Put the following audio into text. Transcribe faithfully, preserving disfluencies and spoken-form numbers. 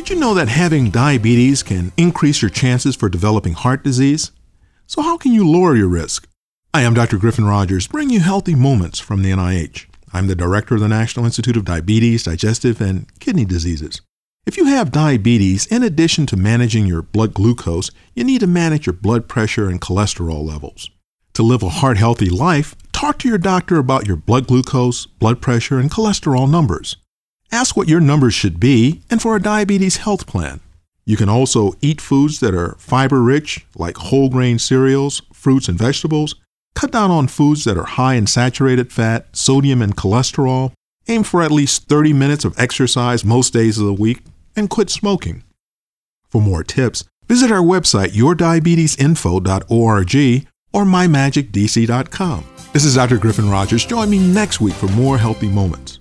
Did you know that having diabetes can increase your chances for developing heart disease? So how can you lower your risk? I am Doctor Griffin Rogers, bringing you healthy moments from the N I H. I'm the director of the National Institute of Diabetes, Digestive, and Kidney Diseases. If you have diabetes, in addition to managing your blood glucose, you need to manage your blood pressure and cholesterol levels. To live a heart-healthy life, talk to your doctor about your blood glucose, blood pressure, and cholesterol numbers. Ask what your numbers should be and for a diabetes health plan. You can also eat foods that are fiber-rich, like whole grain cereals, fruits, and vegetables. Cut down on foods that are high in saturated fat, sodium, and cholesterol. Aim for at least thirty minutes of exercise most days of the week, and quit smoking. For more tips, visit our website your diabetes info dot org or my magic d c dot com. This is Doctor Griffin Rogers. Join me next week for more healthy moments.